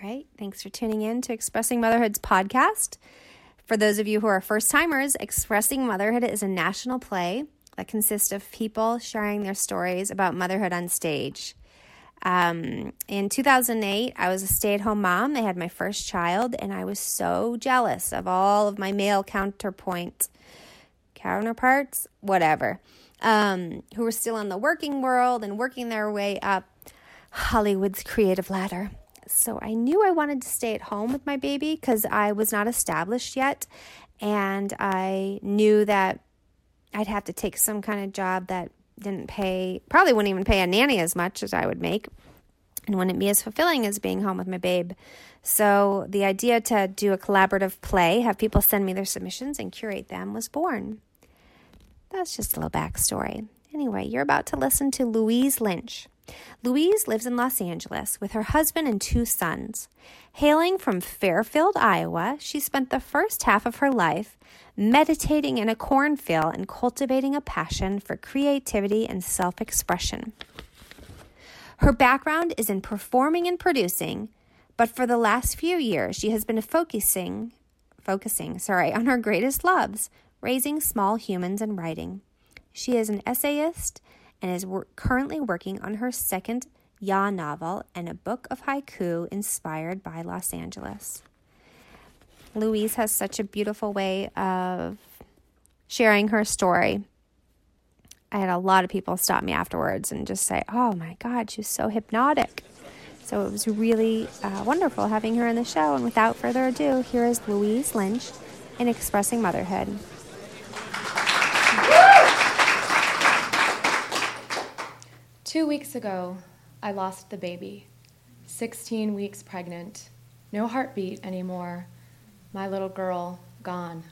right. Thanks for tuning in to Expressing Motherhood's podcast. For those of you who are first-timers, Expressing Motherhood is a national play that consists of people sharing their stories about motherhood on stage. In 2008, I was a stay-at-home mom. I had my first child, and I was so jealous of all of my male counterparts, whatever, who were still in the working world and working their way up Hollywood's creative ladder. So I knew I wanted to stay at home with my baby because I was not established yet, and I knew that I'd have to take some kind of job that probably wouldn't even pay a nanny as much as I would make, and wouldn't be as fulfilling as being home with my babe. So the idea to do a collaborative play, have people send me their submissions and curate them, was born. That's just a little backstory. Anyway, you're about to listen to Louise Lynch. Louise lives in Los Angeles with her husband and 2 sons. Hailing from Fairfield, Iowa, she spent the first half of her life meditating in a cornfield and cultivating a passion for creativity and self-expression. Her background is in performing and producing, but for the last few years, she has been focusing on her greatest loves, raising small humans and writing. She is an essayist and is currently working on her second YA novel and a book of haiku inspired by Los Angeles. Louise has such a beautiful way of sharing her story. I had a lot of people stop me afterwards and just say, oh my God, she's so hypnotic. So it was really wonderful having her on the show. And without further ado, here is Louise Lynch in Expressing Motherhood. 2 weeks ago, I lost the baby. 16 weeks pregnant. No heartbeat anymore. My little girl, gone.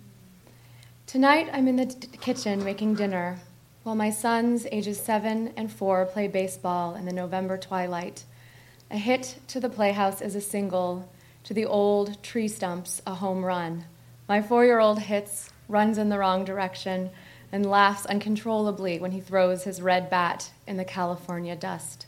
Tonight, I'm in the kitchen making dinner while my sons, ages 7 and 4, play baseball in the November twilight. A hit to the playhouse is a single, to the old tree stumps, a home run. My 4-year-old runs in the wrong direction, and laughs uncontrollably when he throws his red bat in the California dust.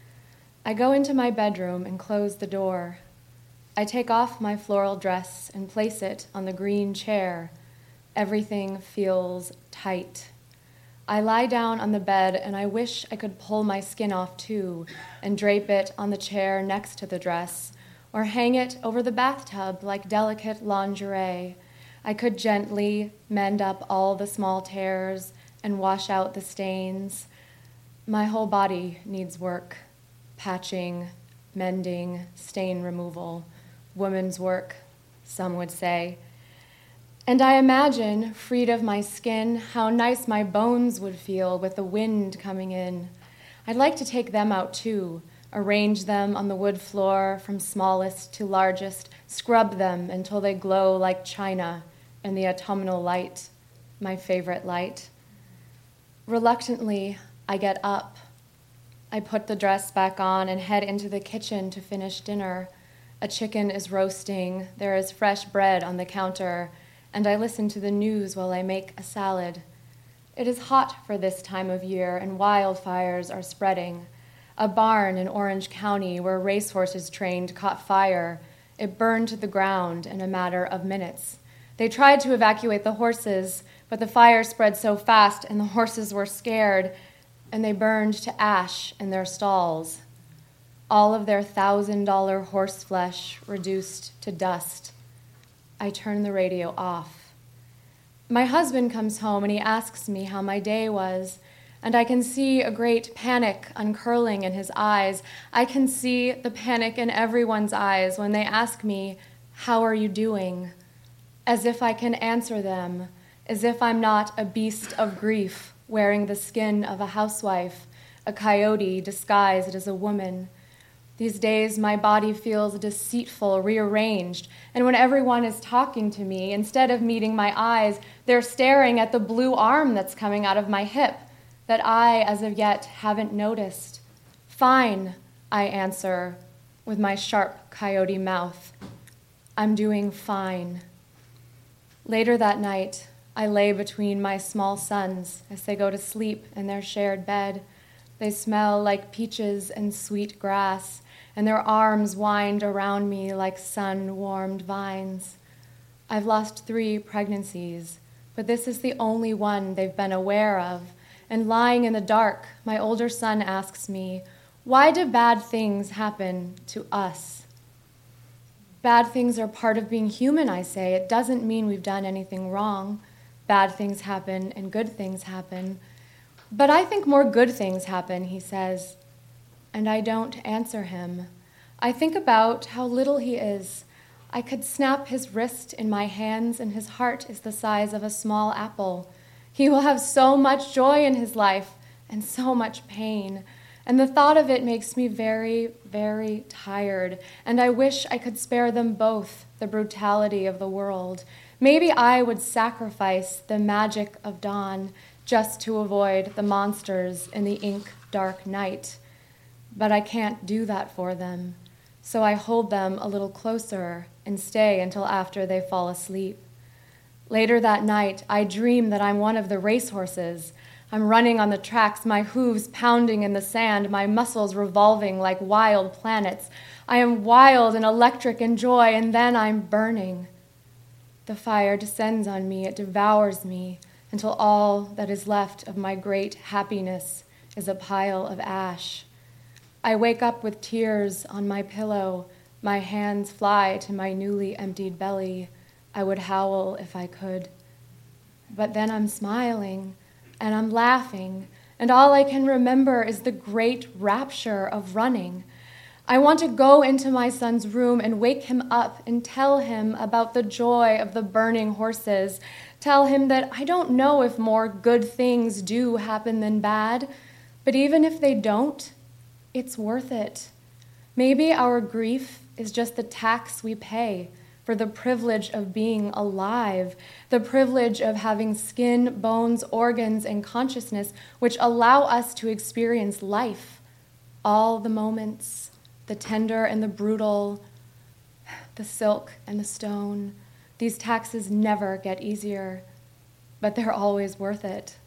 I go into my bedroom and close the door. I take off my floral dress and place it on the green chair. Everything feels tight. I lie down on the bed and I wish I could pull my skin off too and drape it on the chair next to the dress or hang it over the bathtub like delicate lingerie. I could gently mend up all the small tears and wash out the stains. My whole body needs work, patching, mending, stain removal, woman's work, some would say. And I imagine, freed of my skin, how nice my bones would feel with the wind coming in. I'd like to take them out too, arrange them on the wood floor from smallest to largest, scrub them until they glow like china in the autumnal light, my favorite light. Reluctantly, I get up. I put the dress back on and head into the kitchen to finish dinner. A chicken is roasting, there is fresh bread on the counter, and I listen to the news while I make a salad. It is hot for this time of year, and wildfires are spreading. A barn in Orange County where racehorses trained caught fire. It burned to the ground in a matter of minutes. They tried to evacuate the horses, but the fire spread so fast and the horses were scared, and they burned to ash in their stalls. All of their $1,000 horse flesh reduced to dust. I turn the radio off. My husband comes home and he asks me how my day was, and I can see a great panic uncurling in his eyes. I can see the panic in everyone's eyes when they ask me, "How are you doing?" As if I can answer them, as if I'm not a beast of grief wearing the skin of a housewife, a coyote disguised as a woman. These days, my body feels deceitful, rearranged, and when everyone is talking to me, instead of meeting my eyes, they're staring at the blue arm that's coming out of my hip that I, as of yet, haven't noticed. "Fine," I answer with my sharp coyote mouth. I'm doing fine. Later that night, I lay between my small sons as they go to sleep in their shared bed. They smell like peaches and sweet grass, and their arms wind around me like sun-warmed vines. I've lost 3 pregnancies, but this is the only one they've been aware of. And lying in the dark, my older son asks me, why do bad things happen to us? Bad things are part of being human, I say. It doesn't mean we've done anything wrong. Bad things happen and good things happen. But I think more good things happen, he says. And I don't answer him. I think about how little he is. I could snap his wrist in my hands, and his heart is the size of a small apple. He will have so much joy in his life and so much pain. And the thought of it makes me very, very tired. And I wish I could spare them both the brutality of the world. Maybe I would sacrifice the magic of dawn just to avoid the monsters in the ink-dark night. But I can't do that for them. So I hold them a little closer and stay until after they fall asleep. Later that night, I dream that I'm one of the racehorses. I'm running on the tracks, my hooves pounding in the sand, my muscles revolving like wild planets. I am wild and electric in joy, and then I'm burning. The fire descends on me, it devours me, until all that is left of my great happiness is a pile of ash. I wake up with tears on my pillow, my hands fly to my newly emptied belly. I would howl if I could. But then I'm smiling, and I'm laughing, and all I can remember is the great rapture of running. I want to go into my son's room and wake him up and tell him about the joy of the burning horses. Tell him that I don't know if more good things do happen than bad, but even if they don't, it's worth it. Maybe our grief is just the tax we pay for the privilege of being alive, the privilege of having skin, bones, organs, and consciousness which allow us to experience life, all the moments, the tender and the brutal, the silk and the stone. These taxes never get easier, but they're always worth it.